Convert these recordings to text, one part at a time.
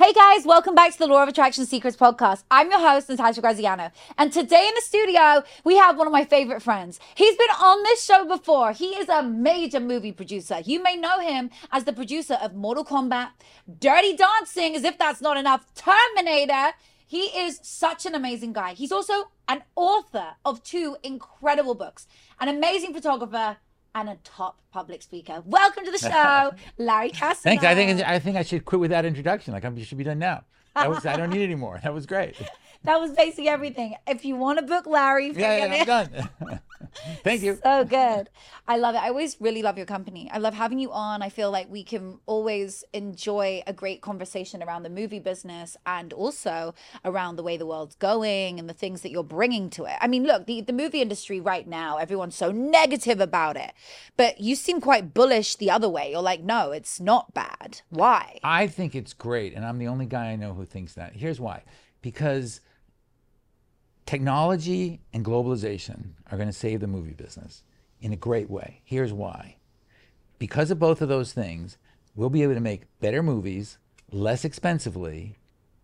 Hey guys, welcome back to the Law of Attraction Secrets podcast. I'm your host, Natasha Graziano. And today in the studio, we have one of my favorite friends. He's been on this show before. He is a major movie producer. You may know him as the producer of Mortal Kombat, Dirty Dancing, as if that's not enough, Terminator. He is such an amazing guy. He's also an author of 2 incredible books, an amazing photographer, and a top public speaker. Welcome to the show, Larry Casanova. Thanks. I think I should quit with that introduction. Like you should be done now. I don't need it anymore. That was great. That was basically everything. If you want to book Larry, I'm done. Thank you. So good. I love it. I always really love your company. I love having you on. I feel like we can always enjoy a great conversation around the movie business and also around the way the world's going and the things that you're bringing to it. I mean, look, the movie industry right now, everyone's so negative about it, but you seem quite bullish the other way. You're like, no, it's not bad. Why? I think it's great, and I'm the only guy I know who thinks that. Here's why. Because technology and globalization are going to save the movie business in a great way. Here's why. Because of both of those things, we'll be able to make better movies less expensively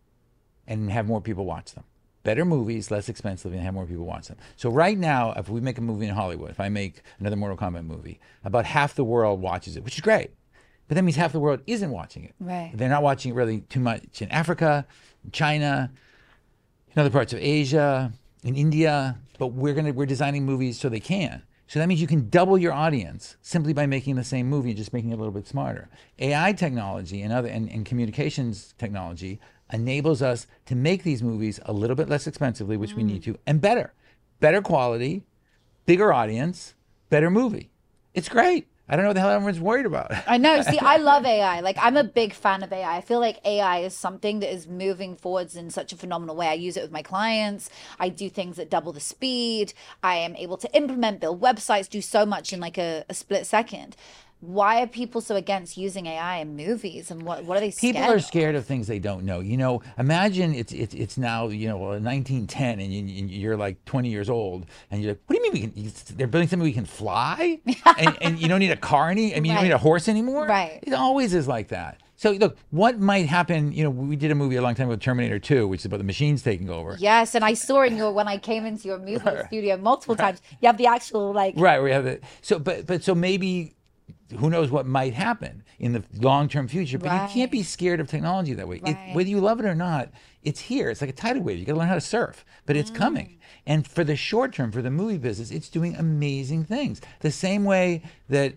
and have more people watch them. Better movies less expensively and have more people watch them. So right now, if we make a movie in Hollywood, if I make another Mortal Kombat movie, about half the world watches it, which is great. But that means half the world isn't watching it. Right. They're not watching it really too much in Africa, in China, in other parts of Asia, in India, but we're designing movies so they can. So that means you can double your audience simply by making the same movie and just making it a little bit smarter. AI technology and communications technology enables us to make these movies a little bit less expensively, which we need to, and better. Better quality, bigger audience, better movie. It's great. I don't know what the hell everyone's worried about. I know. See, I love AI. Like, I'm a big fan of AI. I feel like AI is something that is moving forwards in such a phenomenal way. I use it with my clients. I do things that double the speed. I am able to implement, build websites, do so much in like a split second. Why are people so against using AI in movies, and what are they scared People are scared of things they don't know. You know, imagine it's now 1910 and you're like 20 years old and you're like, what do you mean they're building something we can fly and you don't need a car you don't need a horse anymore? Right. It always is like that. So look, what might happen? You know, we did a movie a long time ago, Terminator 2, which is about the machines taking over. Yes, and I saw when I came into your movie studio multiple times, you have the actual Right, we have it. So so maybe. Who knows what might happen in the long-term future, but you can't be scared of technology that way. Right. Whether you love it or not, it's here. It's like a tidal wave. You got to learn how to surf, but it's coming. And for the short term, for the movie business, it's doing amazing things. The same way that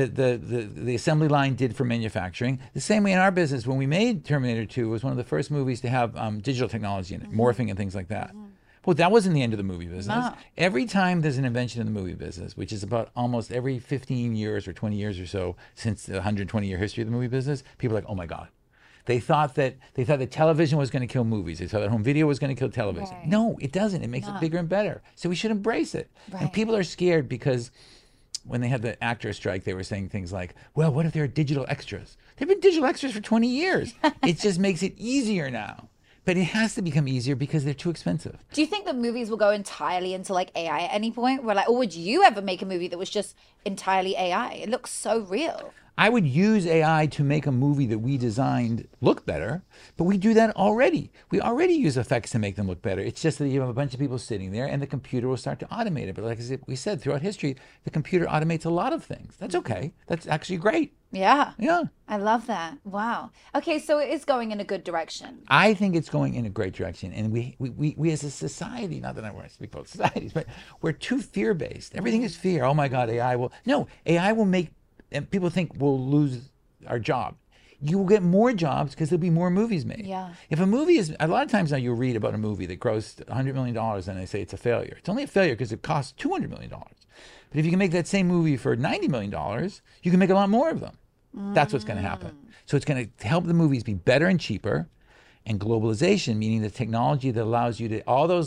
the assembly line did for manufacturing, the same way in our business, when we made Terminator 2, it was one of the first movies to have digital technology in it, morphing and things like that. Well, that wasn't the end of the movie business. No. Every time there's an invention in the movie business, which is about almost every 15 years or 20 years or so since the 120-year history of the movie business, people are like, oh my God. They thought that television was going to kill movies. They thought that home video was going to kill television. Right. No, it doesn't. It makes it bigger and better. So we should embrace it. Right. And people are scared because when they had the actor strike, they were saying things like, well, what if there are digital extras? There have been digital extras for 20 years. It just makes it easier now. But it has to become easier because they're too expensive. Do you think that movies will go entirely into like AI at any point? Or would you ever make a movie that was just entirely AI? It looks so real. I would use AI to make a movie that we designed look better, but we do that already. We already use effects to make them look better. It's just that you have a bunch of people sitting there and the computer will start to automate it. But like we said, throughout history, the computer automates a lot of things. That's okay. That's actually great. Yeah. Yeah. I love that. Wow. Okay, so it is going in a good direction. I think it's going in a great direction. And we as a society, not that I want to speak about societies, but we're too fear-based. Everything is fear. Oh my God, AI will make, and people think we'll lose our job. You will get more jobs because there'll be more movies made. Yeah. If a movie is, a lot of times now you'll read about a movie that grossed $100 million and they say it's a failure. It's only a failure because it costs $200 million. But if you can make that same movie for $90 million, you can make a lot more of them. That's what's going to happen. So it's going to help the movies be better and cheaper. And globalization, meaning the technology that allows you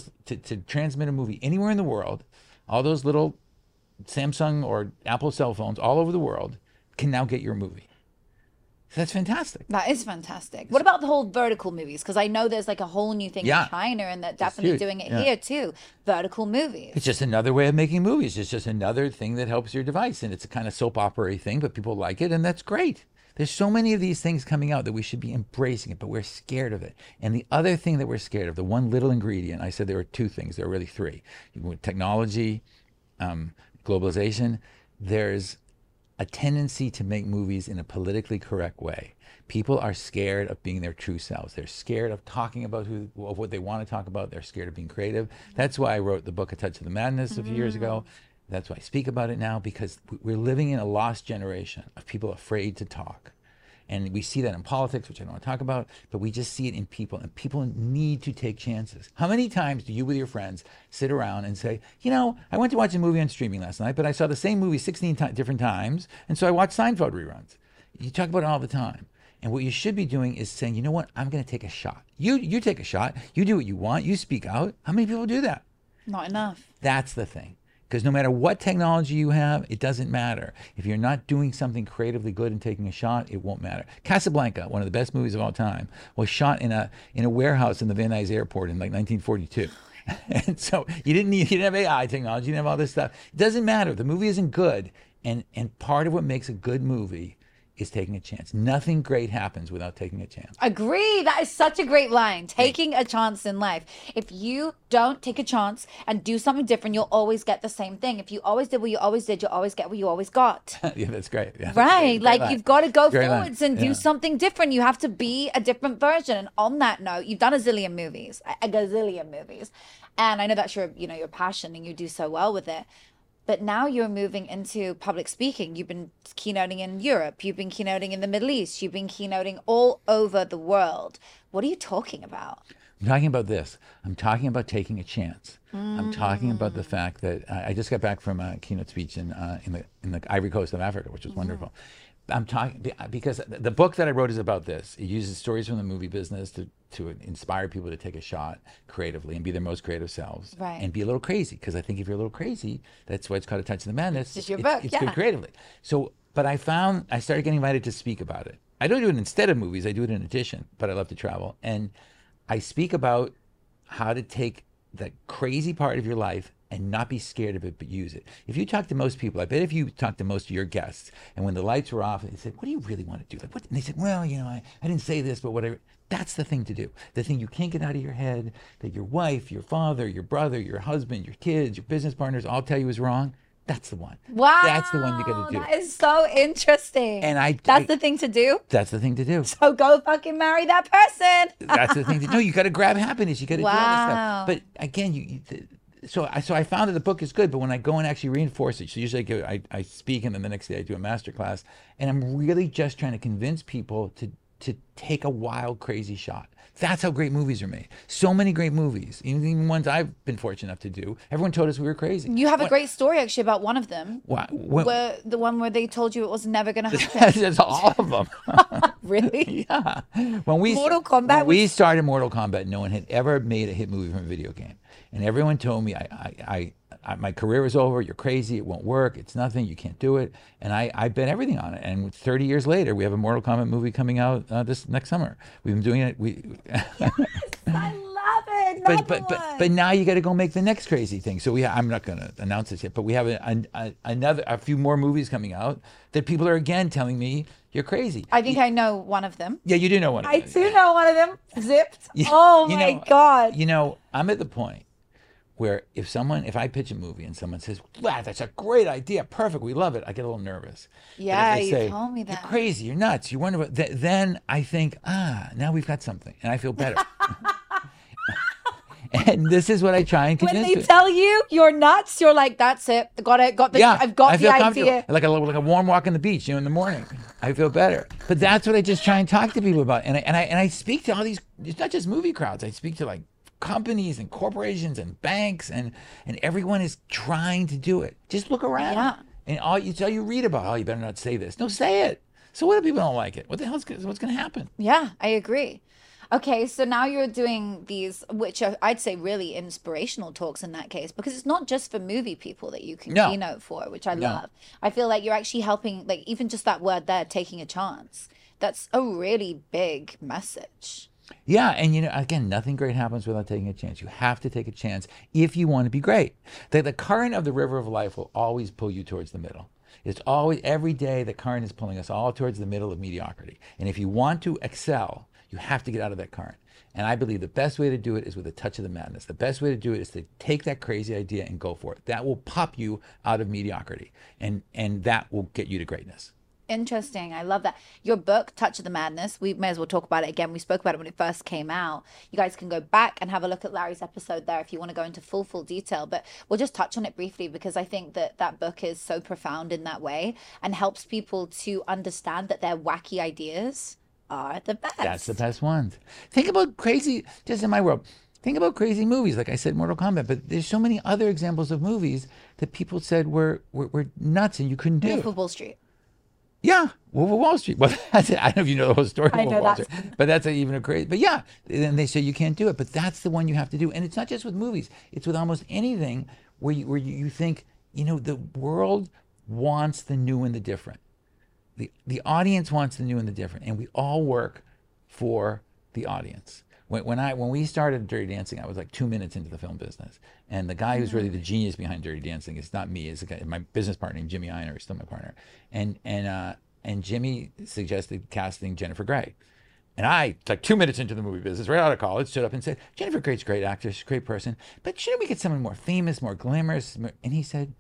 to transmit a movie anywhere in the world, all those little Samsung or Apple cell phones all over the world can now get your movie. So that's fantastic. That is fantastic. What about the whole vertical movies? Because I know there's like a whole new thing in China, and they're definitely huge. doing it here too. Vertical movies. It's just another way of making movies. It's just another thing that helps your device. And it's a kind of soap opera thing, but people like it, and that's great. There's so many of these things coming out that we should be embracing it, but we're scared of it. And the other thing that we're scared of, the one little ingredient, I said there were two things, there are really three. Technology, globalization, there's a tendency to make movies in a politically correct way. People are scared of being their true selves. They're scared of talking about of what they want to talk about. They're scared of being creative. That's why I wrote the book A Touch of the Madness a few years ago. That's why I speak about it now, because we're living in a lost generation of people afraid to talk. And we see that in politics, which I don't want to talk about, but we just see it in people, and people need to take chances. How many times do you with your friends sit around and say, you know, I went to watch a movie on streaming last night, but I saw the same movie 16 different times, and so I watched Seinfeld reruns. You talk about it all the time. And what you should be doing is saying, you know what, I'm going to take a shot. You take a shot. You do what you want. You speak out. How many people do that? Not enough. That's the thing. Because no matter what technology you have, it doesn't matter. If you're not doing something creatively good and taking a shot, it won't matter. Casablanca, one of the best movies of all time, was shot in a warehouse in the Van Nuys airport in like 1942. And so you didn't have AI technology, you didn't have all this stuff. It doesn't matter. The movie isn't good. And part of what makes a good movie is taking a chance. Nothing great happens without taking a chance. Agree. That is such a great line. Taking a chance in life. If you don't take a chance and do something different, you'll always get the same thing. If you always did what you always did, you'll always get what you always got. Yeah, that's great. Yeah, right. Great Like, you've got to go Great forwards line. and do something different. You have to be a different version. And on that note, you've done a gazillion movies. And I know that's your passion, and you do so well with it. But now you're moving into public speaking. You've been keynoting in Europe. You've been keynoting in the Middle East. You've been keynoting all over the world. What are you talking about? I'm talking about this. I'm talking about taking a chance. I'm talking about the fact that I just got back from a keynote speech in the Ivory Coast of Africa, which was wonderful. I'm talking because the book that I wrote is about this. It uses stories from the movie business to inspire people to take a shot creatively and be their most creative selves, right, and be a little crazy. Because I think if you're a little crazy, that's why it's called A Touch of the Madness. It's your book, it's good creatively. So, but I started getting invited to speak about it. I don't do it instead of movies. I do it in addition. But I love to travel, and I speak about how to take that crazy part of your life and not be scared of it, but use it. If you talk to most people, I bet if you talk to most of your guests, and when the lights were off, they said, what do you really want to do? Like, what? And they said, well, I didn't say this, but whatever. That's the thing to do. The thing you can't get out of your head, that your wife, your father, your brother, your husband, your kids, your business partners all tell you is wrong. That's the one. Wow. That's the one you got to do. That is so interesting. And that's the thing to do? That's the thing to do. So go fucking marry that person. That's the thing to do. No, you got to grab happiness. You got to do all this Wow. stuff. But again, so I found that the book is good, but when I go and actually reinforce it, so usually I speak, and then the next day I do a master class, and I'm really just trying to convince people to take a wild, crazy shot. That's how great movies are made. So many great movies, even ones I've been fortunate enough to do. Everyone told us we were crazy. You have a great story actually about one of them. What? The one where they told you it was never going to happen. That's all of them. Really? Yeah. Mortal Kombat. When we started Mortal Kombat, no one had ever made a hit movie from a video game, and everyone told me, my career is over. You're crazy. It won't work. It's nothing. You can't do it. And I bet everything on it. And 30 years later, we have a Mortal Kombat movie coming out this next summer. We've been doing it. I love it. But now you got to go make the next crazy thing. So I'm not going to announce this yet, but we have a few more movies coming out that people are again telling me you're crazy. I think I know one of them. Yeah, you do know one of them. I do know one of them. Zipped. Yeah, oh my God. I'm at the point where if I pitch a movie and someone says, wow, that's a great idea, perfect, we love it, I get a little nervous. Yeah, but if they say, you told me that. You're crazy, you're nuts, you wonder what, then I think, now we've got something, and I feel better. And this is what I try and convince When they tell you you're nuts, you're like, that's it. I've got the idea. Like a warm walk on the beach, in the morning. I feel better. But that's what I just try and talk to people about. And I speak to all these, it's not just movie crowds. I speak to like companies and corporations and banks, and everyone is trying to do it. Just look around. Yeah. And all you read about, you better not say this. No, say it. So what if people don't like it? What the hell's what's going to happen? Yeah, I agree. Okay, so now you're doing these, which are, I'd say, really inspirational talks in that case, because it's not just for movie people that you can keynote for, which I love. I feel like you're actually helping, like even just that word there, taking a chance. That's a really big message. Yeah, and again, nothing great happens without taking a chance. You have to take a chance if you want to be great. The current of the river of life will always pull you towards the middle. It's always, every day, the current is pulling us all towards the middle of mediocrity. And if you want to excel, you have to get out of that current. And I believe the best way to do it is with a touch of the madness. The best way to do it is to take that crazy idea and go for it. That will pop you out of mediocrity, and that will get you to greatness. Interesting. I love that. Your book, Touch of the Madness, we may as well talk about it again. We spoke about it when it first came out. You guys can go back and have a look at Larry's episode there if you want to go into full detail. But we'll just touch on it briefly because I think that book is so profound in that way and helps people to understand that their wacky ideas are the best. That's the best ones. Think about crazy, just in my world, think about crazy movies. Like I said, Mortal Kombat, but there's so many other examples of movies that people said were nuts and you couldn't do. Wolf of Wall Street. Yeah, Wolf of Wall Street. Well, that's it. I don't know if you know the whole story of Wolf of Wall Street, but that's even a crazy. But yeah, and they say you can't do it, but that's the one you have to do. And it's not just with movies; it's with almost anything where you think, the world wants the new and the different. The audience wants the new and the different, and we all work for the audience. When we started Dirty Dancing, I was like 2 minutes into the film business, and the guy who's really the genius behind Dirty Dancing is not me. It's a guy, my business partner named Jimmy Einer, is still my partner, and Jimmy suggested casting Jennifer Grey, and I, like 2 minutes into the movie business, right out of college, stood up and said, Jennifer Grey's a great actress, great person, but shouldn't we get someone more famous, more glamorous? And he said,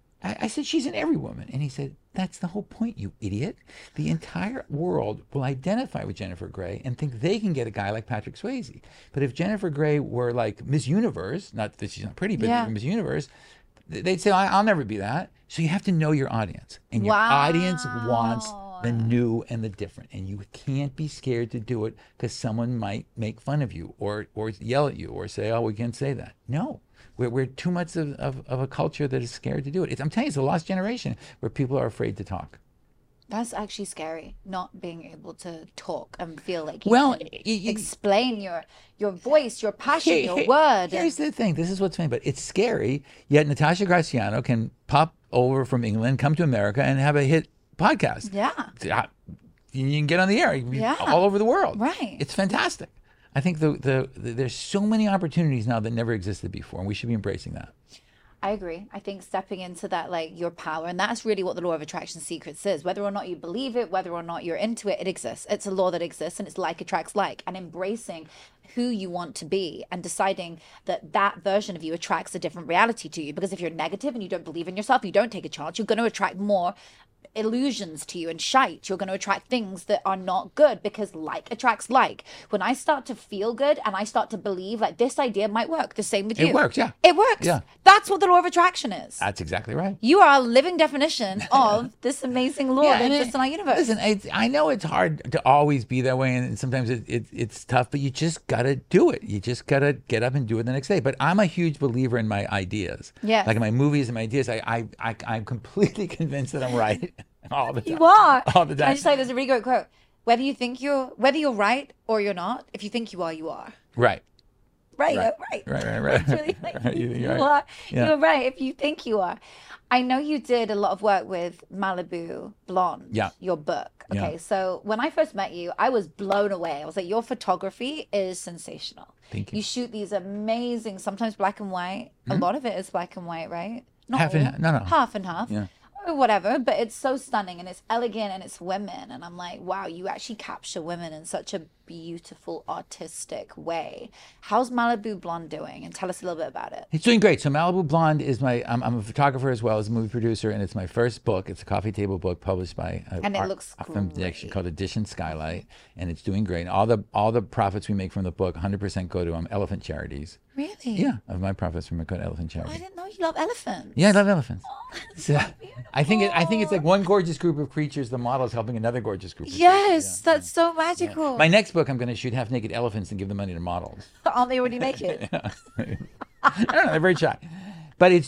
I said, she's in every woman. And he said, that's the whole point, you idiot. The entire world will identify with Jennifer Grey and think they can get a guy like Patrick Swayze. But if Jennifer Grey were like Miss Universe, not that she's not pretty, but Miss Universe, they'd say, I'll never be that. So you have to know your audience. And your audience wants the new and the different. And you can't be scared to do it because someone might make fun of you or yell at you or say, oh, we can't say that. No. We're too much of a culture that is scared to do it. I'm telling you, it's a lost generation where people are afraid to talk. That's actually scary, not being able to talk and feel like you can explain your voice, your passion, your word. Here's the thing. This is what's funny, but it's scary, yet Natasha Graciano can pop over from England, come to America, and have a hit podcast. Yeah. You can get on the air all over the world. Right. It's fantastic. I think there's so many opportunities now that never existed before, and we should be embracing that. I agree. I think stepping into that, like your power, and that's really what the law of attraction secrets is. Whether or not you believe it, whether or not you're into it, it exists. It's a law that exists, and it's like attracts like, and embracing who you want to be and deciding that version of you attracts a different reality to you. Because if you're negative and you don't believe in yourself, you don't take a chance, you're going to attract more illusions to you and shite. You're going to attract things that are not good because like attracts like. When I start to feel good and I start to believe like this idea might work, the same with you. It works, yeah. It works. Yeah. That's what the law of attraction is. That's exactly right. You are a living definition of this amazing law that exists in our universe. Listen, I know it's hard to always be that way, and sometimes it's tough, but you just got to do it. You just got to get up and do it the next day. But I'm a huge believer in my ideas. Yeah. Like in my movies and my ideas, I'm completely convinced that I'm right. All the time. You are. All the time. I just like there's a really great quote. Whether you're right or you're not, if you think you are, you are. Right. Right. It's really like, you're right if you think you are. I know you did a lot of work with Malibu Blonde. Yeah. Your book. Okay, so when I first met you, I was blown away. I was like, your photography is sensational. Thank you. You shoot these amazing, sometimes black and white. A lot of it is black and white, right? Not half all. and half. No. Half and half. Yeah. Or whatever, but it's so stunning and it's elegant and it's women. And I'm like, wow, you actually capture women in such a beautiful, artistic way. How's Malibu Blonde doing? And tell us a little bit about it. It's doing great. So Malibu Blonde is I'm a photographer as well as a movie producer, and it's my first book. It's a coffee table book published by and it looks great. Called Edition Skylight, and it's doing great. All the profits we make from the book, 100% go to elephant charities. Really? Yeah, of my profits from go to elephant Oh, charities. I didn't know you love elephants. Yeah, I love elephants. Oh, that's So, so beautiful. I think it's like one gorgeous group of creatures. The model is helping another gorgeous group of Yes, creatures. that's so magical. My next book, I'm going to shoot half-naked elephants and give the money to models. Aren't they already naked? I don't know. They're very shy, but it's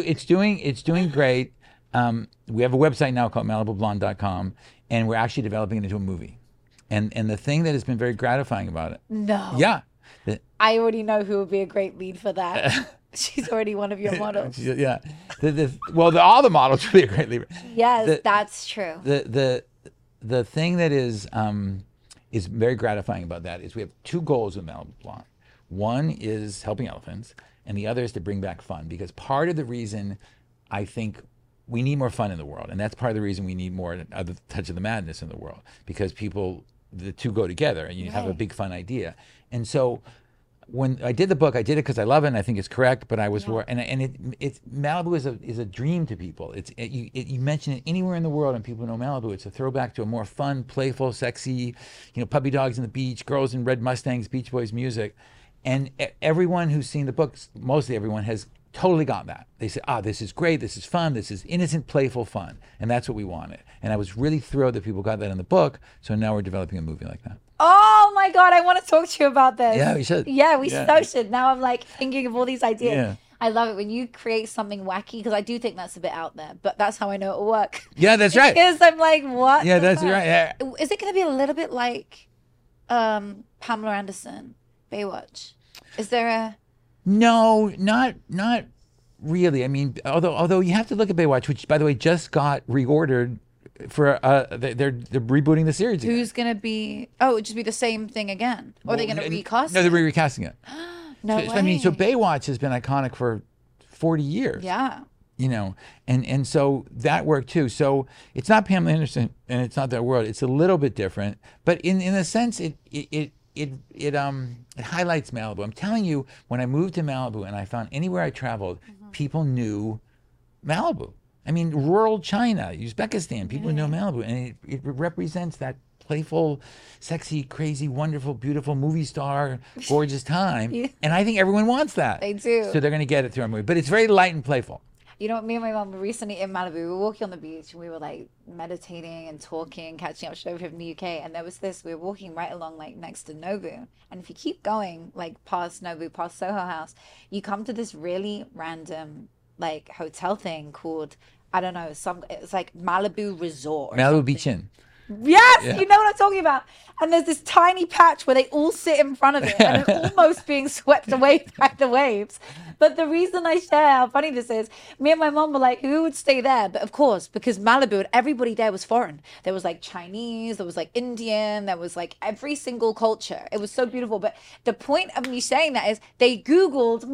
doing great. We have a website now called MalibuBlonde.com, and we're actually developing it into a movie. And the thing that has been very gratifying about it. No. Yeah. I already know who would be a great lead for that. She's already one of your models. Yeah. All the models would be a great lead. Yes, that's true. The thing that is very gratifying about that is we have two goals with Malibu Blonde. One is helping elephants, and the other is to bring back fun. Because part of the reason I think we need more fun in the world, and that's part of the reason we need more of the touch of the madness in the world, because the two go together, and you have a big fun idea. And so when I did the book, I did it because I love it and I think it's correct. But I was it's Malibu is a dream to people. You mention it anywhere in the world and people know Malibu. It's a throwback to a more fun, playful, sexy, puppy dogs on the beach, girls in red Mustangs, Beach Boys music, and everyone who's seen the book, mostly everyone, has totally got that. They say, this is great, this is fun, this is innocent, playful fun. And that's what we wanted. And I was really thrilled that people got that in the book. So now we're developing a movie like that. Oh my God, I want to talk to you about this. Yeah, we should. Yeah, we so should. Now I'm like thinking of all these ideas. Yeah. I love it when you create something wacky, because I do think that's a bit out there, but that's how I know it'll work. Yeah, that's right. Because I'm like, what? Yeah, that's right. Yeah. Is it going to be a little bit like Pamela Anderson, Baywatch? Is there a... No, not really. I mean, although you have to look at Baywatch, which, by the way, just got reordered for they're rebooting the series again. Who's gonna be? Oh, it would just be the same thing again, or are they gonna recast? No, they're recasting it. No way. I mean, so Baywatch has been iconic for 40 years. Yeah. And so that worked too. So it's not Pamela Anderson and it's not that world. It's a little bit different, but in a sense, it highlights Malibu. I'm telling you, when I moved to Malibu and I found anywhere I traveled, people knew Malibu. I mean, rural China, Uzbekistan, people know Malibu, and it represents that playful, sexy, crazy, wonderful, beautiful movie star, gorgeous time. And I think everyone wants that. They do. So they're going to get it through our movie. But it's very light and playful. You know what, me and my mom were recently in Malibu. We were walking on the beach and we were like meditating and talking, catching up show from the UK. And there was this, we were walking right along like next to Nobu. And if you keep going like past Nobu, past Soho House, you come to this really random like hotel thing called, I don't know, it's like Malibu Resort. Malibu Beach Inn. Yes, Yeah. you know what I'm talking about. And there's this tiny patch where they all sit in front of it and they're almost being swept away by the waves. But the reason I share how funny this is, me and my mom were like, who would stay there? But of course, because Malibu and everybody there was foreign. There was like Chinese, there was like Indian, there was like every single culture. It was so beautiful. But the point of me saying that is they Googled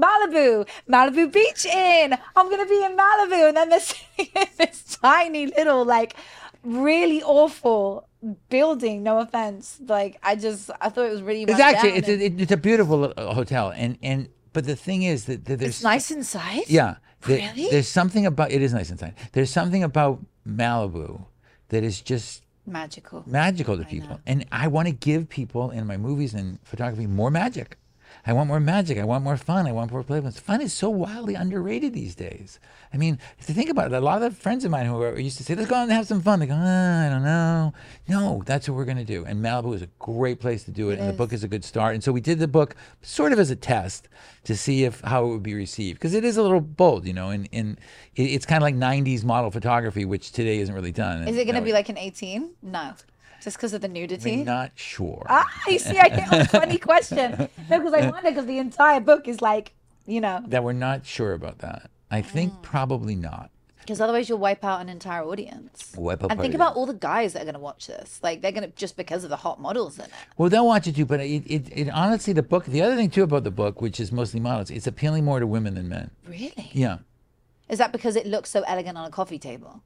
Malibu Beach Inn. I'm going to be in Malibu. And then they're sitting in this tiny little like really awful building, no offense. Like I thought it was really It's actually it's a beautiful hotel, and but the thing is that there's it's nice inside. Yeah, Really? There's something about it is nice inside. There's something about Malibu that is just magical to people, and I want to give people in my movies and photography more magic. I want more magic. I want more fun. I want more playfulness. Fun is so wildly underrated these days. I mean, if you think about it, a lot of the friends of mine who used to say, let's go out and have some fun. They go, I don't know. No, that's what we're going to do. And Malibu is a great place to do it. And the book is a good start. And so we did the book sort of as a test to see how it would be received. Because it is a little bold, and it's kind of like 90s model photography, which today isn't really done. Is it going to be like an 18? No. Just because of the nudity? I'm not sure. You see, I get a funny question. No, because I wonder, because the entire book is like, That we're not sure about that. I think probably not. Because otherwise you'll wipe out an entire audience. And think about all the guys that are going to watch this. Like, they're going to, just because of the hot models in it. Well, they'll watch it too, but it honestly, the book, the other thing too about the book, which is mostly models, it's appealing more to women than men. Really? Yeah. Is that because it looks so elegant on a coffee table?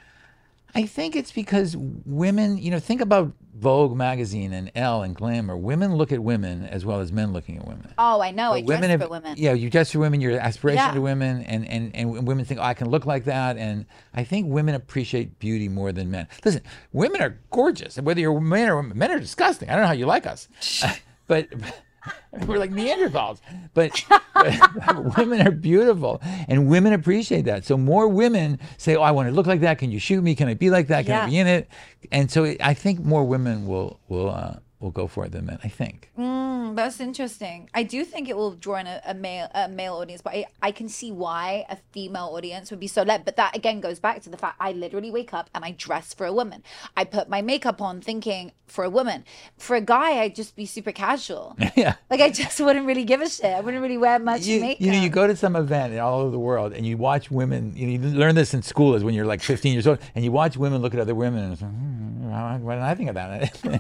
I think it's because women, think about Vogue magazine and Elle and Glamour. Women look at women as well as men looking at women. Oh, I know. I dress for women. Yeah, you dress for women, your aspiration to women, and women think, I can look like that. And I think women appreciate beauty more than men. Listen, women are gorgeous. Whether you're men or women, men are disgusting. I don't know how you like us. But we're like Neanderthals. But women are beautiful, and women appreciate that. So more women say, I want to look like that. Can you shoot me? Can I be like that? Can I be in it? And so I think more women will go for it than men, I think. That's interesting. I do think it will draw in a male audience, but I can see why a female audience would be so led. But that again goes back to the fact I literally wake up and I dress for a woman. I put my makeup on thinking for a woman. For a guy, I'd just be super casual. Yeah. Like I just wouldn't really give a shit. I wouldn't really wear much makeup. You go to some event all over the world and you watch women, you learn this in school is when you're like 15 years old, and you watch women look at other women and it's like, what did I think of that?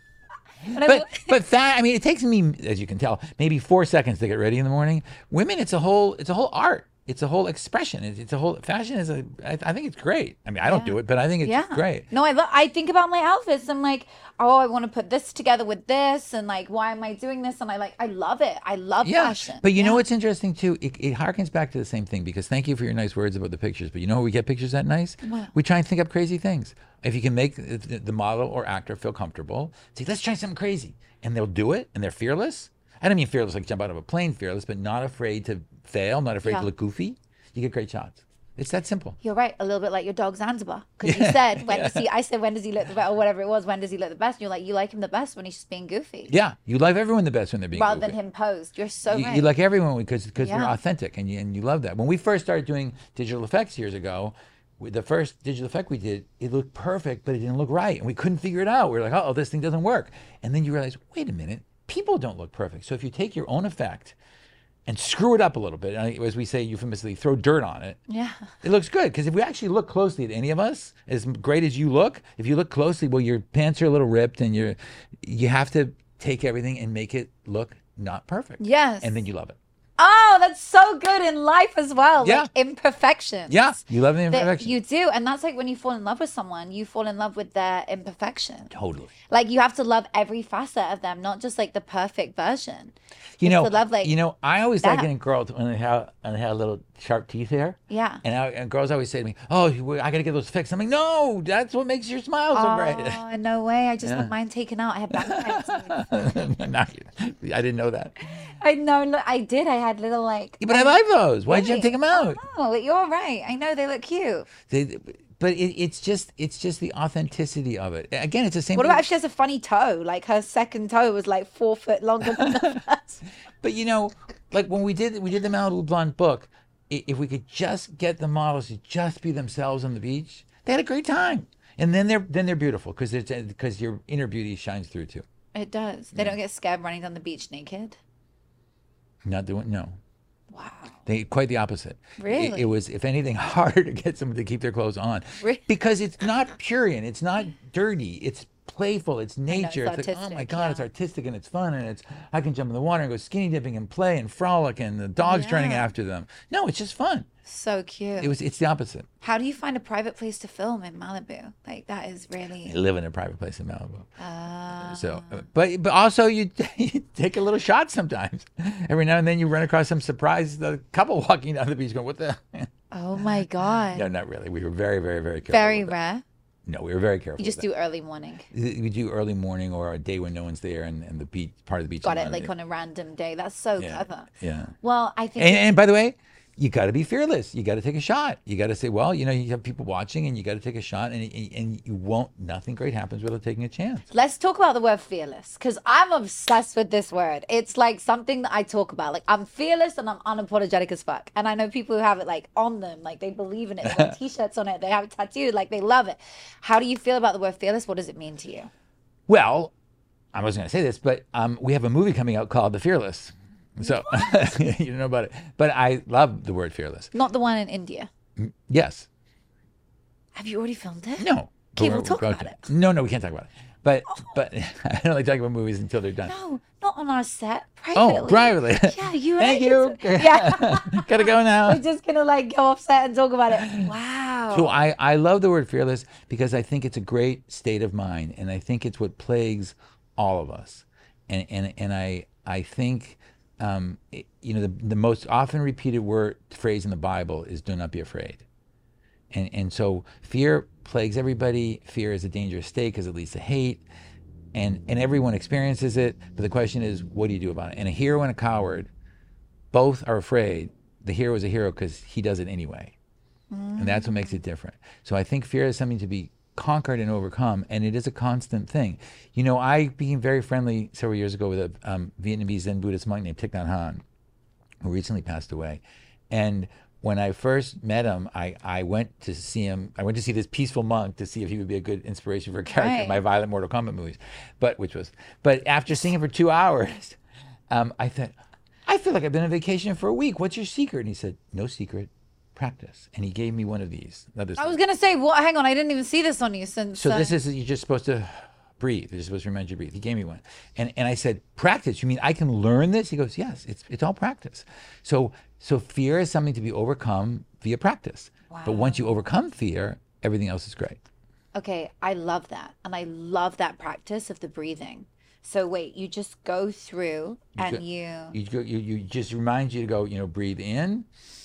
But that, I mean, it takes me, as you can tell, maybe 4 seconds to get ready in the morning. Women, it's a whole art. it's a whole expression. It's a whole fashion is I think it's great. I mean, I don't do it, but I think it's great. No, I think about my outfits. I'm like, oh, I want to put this together with this, and like, why am I doing this? And I love it. I love fashion. But you know what's interesting too? It harkens back to the same thing, because thank you for your nice words about the pictures. But you know how we get pictures that nice? What? We try and think up crazy things. If you can make the model or actor feel comfortable, say, let's try something crazy, and they'll do it, and they're fearless. I don't mean fearless like jump out of a plane fearless, but not afraid to fail, not afraid to look goofy. You get great shots. It's that simple. You're right. A little bit like your dog Zanzibar. Because you said, I said, when does he look the best? Or whatever it was, when does he look the best? And you're like, you like him the best when he's just being goofy. Yeah. You like everyone the best when they're being rather goofy. than him posed. You're so right. You like everyone because they're authentic, and you love that. When we first started doing digital effects years ago, the first digital effect we did, it looked perfect, but it didn't look right. And we couldn't figure it out. We were like, oh, this thing doesn't work. And then you realize, wait a minute, people don't look perfect. So if you take your own effect and screw it up a little bit, as we say euphemistically, throw dirt on it, it looks good. Because if we actually look closely at any of us, as great as you look, if you look closely, well, your pants are a little ripped, and you have to take everything and make it look not perfect. Yes. And then you love it. Oh, that's so good in life as well. Yeah. Like imperfections. Yeah, you love the imperfections. You do. And that's like when you fall in love with someone, you fall in love with their imperfection. Totally. Like you have to love every facet of them, not just like the perfect version. You have know, to love, like, I always like it in girls when they have little sharp teeth here. Yeah. And girls always say to me, "Oh, I got to get those fixed." I'm like, "No, that's what makes your smile so great." Oh, no way! I just want mine taken out. I had back I didn't know that. I know. Look, I did. I had little like. Yeah, but I like those. Why'd you take them out? Oh, you're right. I know they look cute. But it's just the authenticity of it. Again, it's the same. What about if she has a funny toe? Like her second toe was like 4 foot longer than the first. But like when we did the Malibu Blonde book, if we could just get the models to just be themselves on the beach, they had a great time. And then they're beautiful because your inner beauty shines through too. It does. They don't get scared running down the beach naked. No. Wow. Quite the opposite. Really? It was, if anything, harder to get someone to keep their clothes on. Really? Because it's not prurient. It's not dirty. It's playful. It's nature. It's like, oh my artistic, God, it's artistic and it's fun, and I can jump in the water and go skinny dipping and play and frolic, and the dog's running after them. No, it's just fun. So cute. It's the opposite. How do you find a private place to film in Malibu? Like that is really. I live in a private place in Malibu. So, but also you take a little shot sometimes. Every now and then you run across some surprised couple walking down the beach going, "What the?" Oh my God. No, not really. We were very, very, very careful. Very rare. No, we were very careful. You just do early morning. We do early morning or a day when no one's there, and the beach part of the beach. Got it, like on a random day. That's so clever. Yeah. Well, I think. And by the way, you got to be fearless. You got to take a shot. You got to say, well, you have people watching, and you got to take a shot, and you won't. Nothing great happens without taking a chance. Let's talk about the word fearless, because I'm obsessed with this word. It's like something that I talk about. Like I'm fearless and I'm unapologetic as fuck. And I know people who have it like on them, like they believe in it. They wear t-shirts on it. They have it tattooed. Like they love it. How do you feel about the word fearless? What does it mean to you? Well, I wasn't going to say this, but we have a movie coming out called The Fearless. So you don't know about it, but I love the word fearless. Not the one in India. Yes. Have you already filmed it? No. Okay, we'll talk about it. No, we can't talk about it. But I don't like talking about movies until they're done. No, not on our set. Privately. Oh, privately. Yeah, you. Thank you. Yeah. Gotta go now. We're just gonna like go off set and talk about it. Wow. So I love the word fearless because I think it's a great state of mind, and I think it's what plagues all of us, and I think. The most often repeated phrase in the Bible is "Do not be afraid," and so fear plagues everybody. Fear is a dangerous state because it leads to hate, and everyone experiences it. But the question is, what do you do about it? And a hero and a coward, both are afraid. The hero is a hero because he does it anyway, and that's what makes it different. So I think fear is something to be conquered and overcome, and it is a constant thing. I became very friendly several years ago with a Vietnamese Zen Buddhist monk named Thich Nhat Hanh, who recently passed away. And when I first met him, I went to see him. I went to see this peaceful monk to see if he would be a good inspiration for a character in my violent Mortal Kombat movies. But after seeing him for 2 hours, I thought, I feel like I've been on vacation for a week. What's your secret? And he said, no secret. Practice. And he gave me one of these. I was gonna say, well, hang on, I didn't even see this on you since. So this is, you're just supposed to breathe. You're supposed to remind you to breathe. He gave me one, and I said, practice. You mean I can learn this? He goes, yes. It's all practice. So So fear is something to be overcome via practice. But once you overcome fear, everything else is great. Okay, I love that. And I love that practice of the breathing. So wait, you just go through and You just remind you to go, breathe in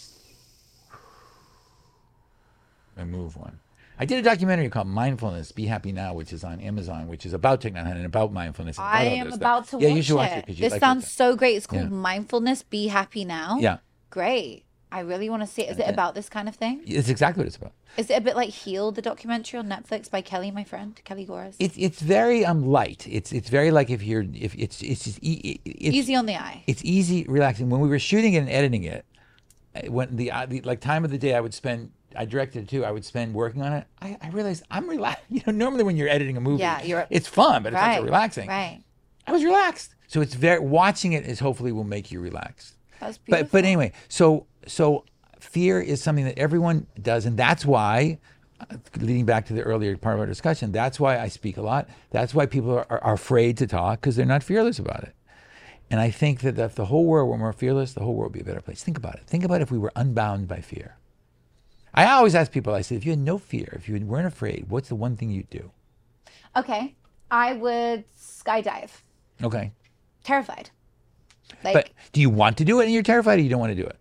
and move one. I did a documentary called Mindfulness, Be Happy Now, which is on Amazon, which is about technology and about mindfulness. And I am about to watch it. Yeah, you should watch it. 'Cause This sounds so great. It's called Mindfulness, Be Happy Now. Yeah. Great. I really want to see it. Is it about this kind of thing? It's exactly what it's about. Is it a bit like Heal, the documentary on Netflix by Kelly, my friend, Kelly Gores? It's very light. It's very like if it's just easy on the eye. It's easy, relaxing. When we were shooting it and editing it, when the like time of the day I directed it too. I would spend working on it. I realized I'm relaxed. Normally when you're editing a movie, it's fun, but it's not so relaxing. Right. I was relaxed. So it's watching it is hopefully will make you relaxed. That's beautiful. But anyway, so fear is something that everyone does, and that's why, leading back to the earlier part of our discussion, that's why I speak a lot. That's why people are afraid to talk, because they're not fearless about it. And I think that if the whole world were more fearless, the whole world would be a better place. Think about it. Think about if we were unbound by fear. I always ask people, I said, if you had no fear, if you weren't afraid, what's the one thing you'd do? Okay. I would skydive. Okay. Terrified. But do you want to do it and you're terrified, or you don't want to do it?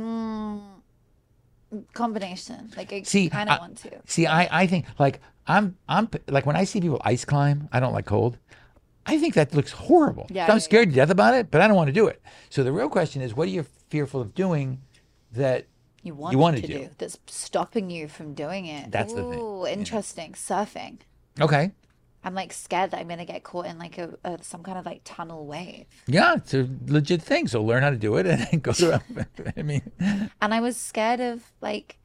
Combination. Like I kind of want to. See, I think like I'm like when I see people ice climb, I don't like cold. I think that looks horrible. Yeah, I'm scared to death about it, but I don't want to do it. So the real question is, what are you fearful of doing that you want to do that's stopping you from doing it? That's the thing. Ooh, interesting. Surfing. Okay. I'm like scared that I'm gonna get caught in like some kind of like tunnel wave. Yeah, it's a legit thing. So learn how to do it and then go through. I mean, and I was scared of like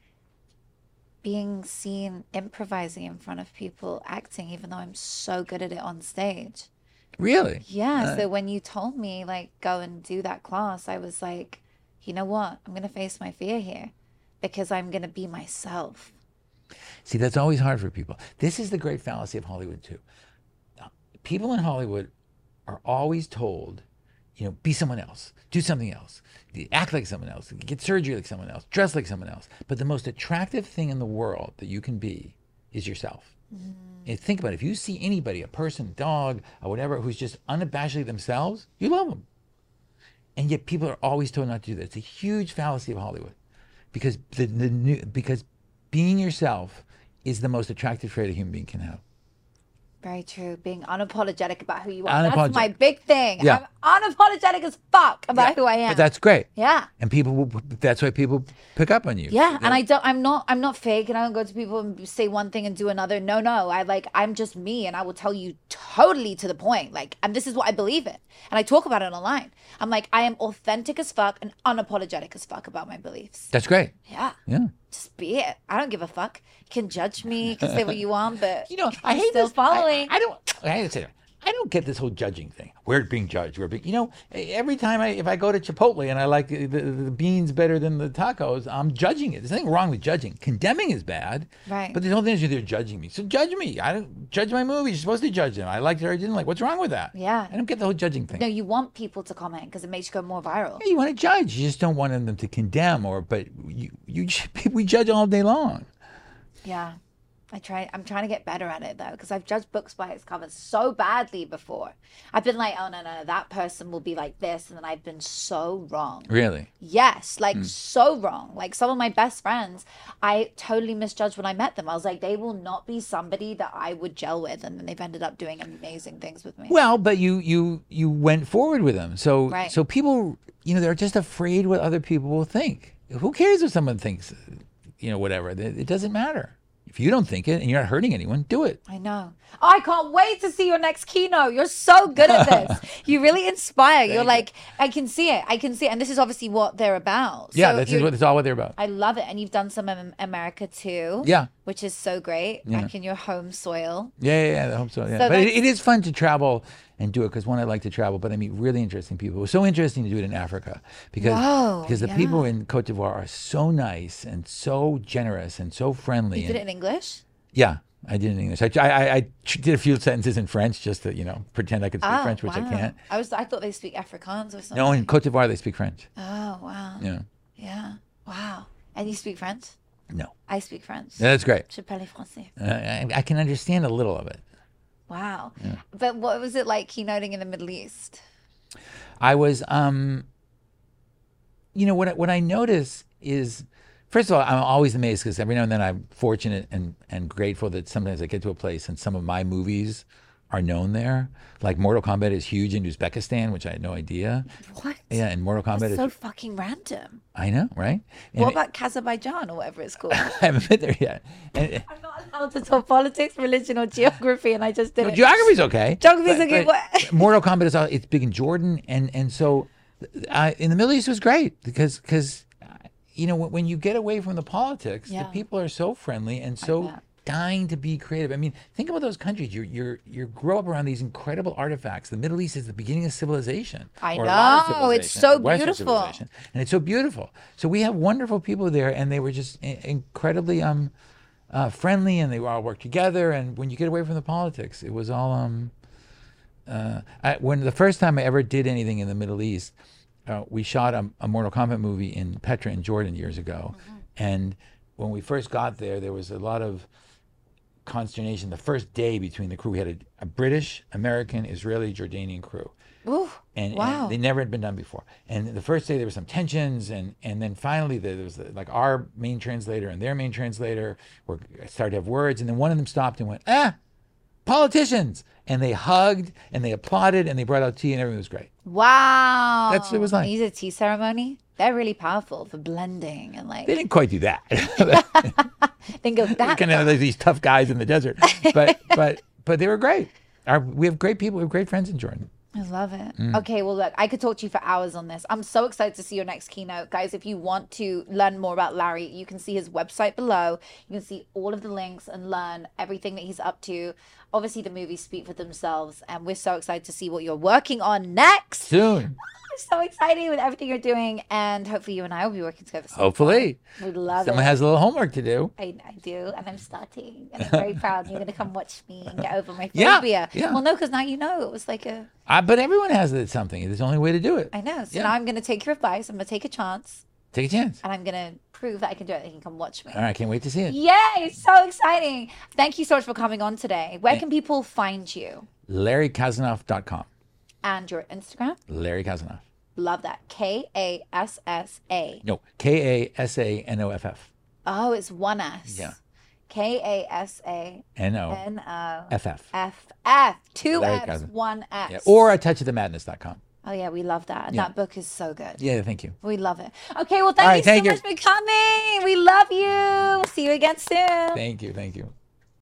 being seen improvising in front of people, acting, even though I'm so good at it on stage. Really? Yeah. So when you told me like go and do that class, I was like, you know what? I'm gonna face my fear here because I'm gonna be myself. See, that's always hard for people. This is the great fallacy of Hollywood too. People in Hollywood are always told, be someone else, do something else, act like someone else, get surgery like someone else, dress like someone else. But the most attractive thing in the world that you can be is yourself. And think about it. If you see anybody, a person, dog, or whatever, who's just unabashedly themselves, you love them. And yet people are always told not to do that. It's a huge fallacy of Hollywood, because because being yourself is the most attractive trait a human being can have. Very true. Being unapologetic about who you are. That's my big thing. Yeah. I'm unapologetic as fuck about who I am. But that's great. Yeah. And that's why people pick up on you. Yeah. And I'm not fake, and I don't go to people and say one thing and do another. No. I'm just me, and I will tell you totally to the point. And this is what I believe in. And I talk about it online. I'm like, I am authentic as fuck and unapologetic as fuck about my beliefs. That's great. Yeah. Yeah. Just be it. I don't give a fuck. You can judge me, you can say what you want, but I hate still this. following. I hate to say that. I don't get this whole judging thing. We're being judged. Every time if I go to Chipotle and I like the beans better than the tacos, I'm judging it. There's nothing wrong with judging. Condemning is bad. Right. But the whole thing is they're judging me. So judge me. I don't judge my movies. You're supposed to judge them. I liked it or I didn't like. What's wrong with that? Yeah. I don't get the whole judging thing. No, you want people to comment because it makes you go more viral. Yeah, you want to judge. You just don't want them to condemn but we judge all day long. Yeah. I'm trying to get better at it though, because I've judged books by its cover so badly before. I've been like, oh no, that person will be like this, and then I've been so wrong. Really? Yes, so wrong. Like some of my best friends, I totally misjudged when I met them. I was like, they will not be somebody that I would gel with, and then they've ended up doing amazing things with me. Well, but you went forward with them, so people, they're just afraid what other people will think. Who cares if someone thinks, whatever? It doesn't matter. If you don't think it and you're not hurting anyone, do it. I know. Oh, I can't wait to see your next keynote. You're so good at this. You really inspire. You're like, I can see it. And this is obviously what they're about. Yeah, that's all what they're about. I love it. And you've done some in America too. Yeah. Which is so great. Yeah. Back in your home soil. Yeah, the home soil. Yeah. So but it is fun to travel and do it, because I like to travel, but I meet really interesting people. It was so interesting to do it in Africa because the people in Cote d'Ivoire are so nice and so generous and so friendly. You did it in English? Yeah, I did it in English. I did a few sentences in French just to pretend I could speak French, which I can't. I thought they speak Afrikaans or something. No, in Cote d'Ivoire they speak French. Oh wow. Yeah. Yeah. Wow. And you speak French? No. I speak French. Yeah, that's great. Je parle français. I can understand a little of it. Wow. But what was it like keynoting in the Middle East? I was, what I notice is, first of all, I'm always amazed because every now and then I'm fortunate and grateful that sometimes I get to a place and some of my movies are known there. Like Mortal Kombat is huge in Uzbekistan, which I had no idea. What? Yeah, and Mortal Kombat That's is so fucking random. I know, right? And What about Kazakhstan or whatever it's called? I haven't been there yet. And, I'm not allowed to talk politics, religion, or geography, and I just did it. geography's okay. Geography's okay. But Mortal Kombat is it's big in Jordan, and so in the Middle East it was great because when you get away from the politics, the people are so friendly and so dying to be creative. I mean, think about those countries. You grow up around these incredible artifacts. The Middle East is the beginning of civilization. I or a lot of know. It's civilization, so Western beautiful. civilization. And it's so beautiful. So we have wonderful people there, and they were just incredibly friendly, and they all worked together. And when you get away from the politics, it was all. When the first time I ever did anything in the Middle East, we shot a Mortal Kombat movie in Petra in Jordan years ago, and when we first got there was a lot of consternation the first day between the crew. We had a British, American, Israeli, Jordanian crew. Ooh, and wow. they never had been done before. And the first day there were some tensions, and then finally there was like our main translator and their main translator started to have words, and then one of them stopped and went, politicians! And they hugged and they applauded and they brought out tea and everything was great. Wow. That's what it was like. You did a tea ceremony? They're really powerful for blending and like. They didn't quite do that. Then go that. Kind of like these tough guys in the desert, but they were great. We have great people. We have great friends in Jordan. I love it. Okay, well, look, I could talk to you for hours on this. I'm so excited to see your next keynote. Guys, if you want to learn more about Larry, you can see his website below. You can see all of the links and learn everything that he's up to. Obviously, the movies speak for themselves, and we're so excited to see what you're working on next. Soon. I'm so excited with everything you're doing, and hopefully you and I will be working together soon. Hopefully. We love Someone it. has a little homework to do. I do, and I'm starting, and I'm very proud. You're going to come watch me and get over my Yeah, phobia. yeah. Well, no, because now you know it was like a... But everyone has something. It's the only way to do it. I know. So Yeah. now I'm going to take your advice. I'm going to take a chance, Take a chance. and I'm going to prove that I can do it. You can come watch me. All right, can't wait to see it. Yay! It's so exciting. Thank you so much for coming on today. Where can people find you? LarryKazanoff.com. And your Instagram? Larry Kazanoff. Love that. K-A-S-S-A. No, K-A-S-A-N-O-F-F. Oh, it's one S. Yeah. K-A-S-A. N-O-F-F. F-F. Two Larry F's, Kazanoff. one S. Yeah. Or a touchofthemadness.com. Oh, yeah, we love that. And Yeah. that book is so good. Yeah, thank you. We love it. Okay, well, All right, thank you thank so you. much for coming. We love you. See you again soon. Thank you.